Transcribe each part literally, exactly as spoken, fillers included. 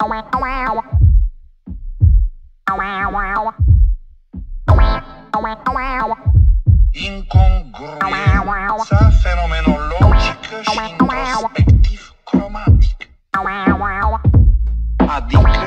Incongruența fenomenologică și introspectiv cromatic. Adică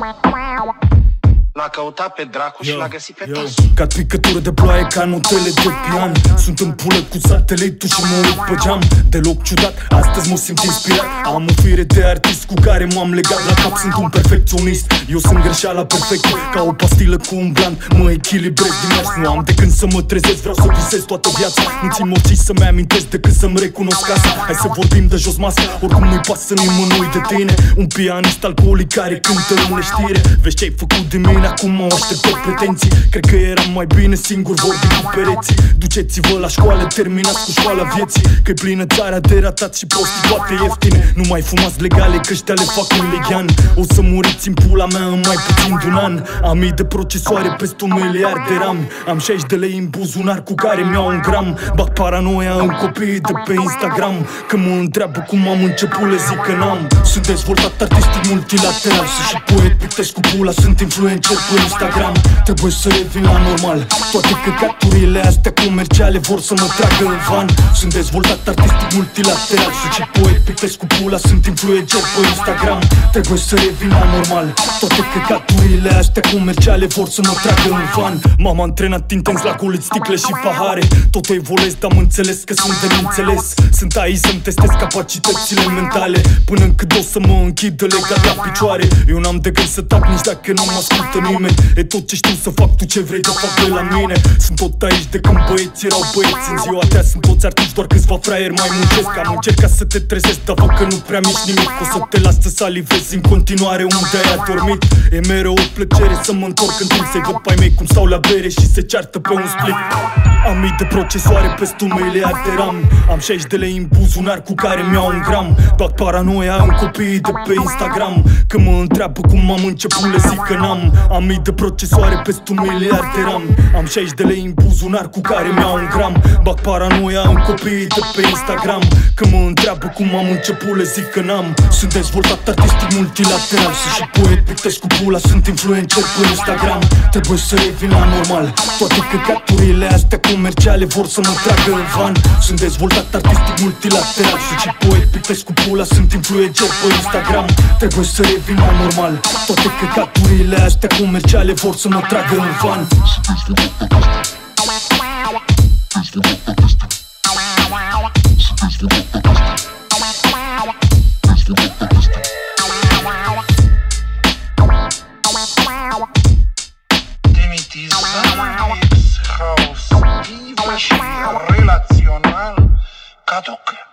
l-a căutat pe dracu și l-a găsit pe tas. Ca picătură de ploaie, ca notele de pian. Sunt în pulă cu satelitul și mă uit pe geam. Deloc ciudat, astăzi mă simt inspirat. Am o fire de artist cu care m-am legat. La cap sunt un perfecționist, eu sunt greșeala perfectă. Ca o pastilă cu un blant, mă echilibrez dimineața. Nu am de când să mă trezesc, vreau să visez toată viața. Nu țin morții să-mi amintesc decât să-mi recunosc asta. Hai să vorbim de jos masca, oricum nu-i pasă nimănui de tine. Un pianist alcoolic care cântă în neștire. Vezi ce-ai făcut de mine, acum mă aștept pretenții. Cred că eram mai bine singur vorbind cu pereții. Duceți-vă la școală, terminați cu școala vieții. Că-i plină țara de ratat și prostituate ieftine. Nu mai fumați legale, că ăștia le fac un legian. O să muriți în pula mea în mai puțin de un an. Am mii de procesoare peste un miliard de ram. Am șaizeci de lei în buzunar cu care mi-au un gram. Bag paranoia în copiii de pe Instagram. Că mă întreabă cum am început, le zic că n-am. Sunt dezvoltat artistic multilateral. Sunt și poet, pictez cu pula, sunt influencer pe Instagram. Trebuie să revin la normal. Toate căcaturile astea comerciale vor să mă tragă în van. Sunt dezvoltat artistic multilateral. Sunt și poet, pictez cu pula, sunt influencer pe Instagram. Trebuie să revin la normal. Toate căcaturile astea comerciale vor să mă tragă în van. M-am antrenat intens la colit, sticle și pahare. Tot evoluez, dar am înțeles că sunt de neînțeles. Sunt aici să-mi testez capacitățile mentale, până încât o să mă închidă legat la picioare. Eu n-am de gând să tac nici dacă nu mă ascultă nimeni. E tot ce știu să fac, tu ce vrei de fac de la mine. Sunt tot aici de când băieți erau băieți. În ziua ta sunt toți artiști, doar câțiva fraieri mai muncesc. Am încercat să te trezesc, dar văd că nu prea miști nimic. O să te las să salivezi în continuare unde ai adormit. E mereu o plăcere să mă întorc în timp, să-i văd pe ai mei cum stau la bere și se ceartă pe un split. Am mii de procesoare peste un miliard de ram. Am șaizeci de lei în buzunar cu care mi-au un gram. Bag paranoia în copiii de pe Instagram. Că mă întreabă cum am început, le zic că n-am. Am mii de procesoare peste un miliard de ram. Am șaizeci de lei în buzunar cu care mi-au un gram. Bag paranoia în copiii de pe Instagram. Că mă întreabă cum am început, le zic că n-am. Sunt dezvoltat artistic multilateral. Sunt și poet, pictez cu pula, sunt influencer pe Instagram. Trebuie să revin la normal. Toate căcaturile astea comerciale vor să mă tragă în van. Sunt dezvoltat artistic multilateral. Sunt și poet, pictez cu pula, sunt influencer pe Instagram. Trebuie să revin la normal. Toate căcaturile astea comerciale vor să mă tragă în van. Temitizare exhaustivă și relațional caducă.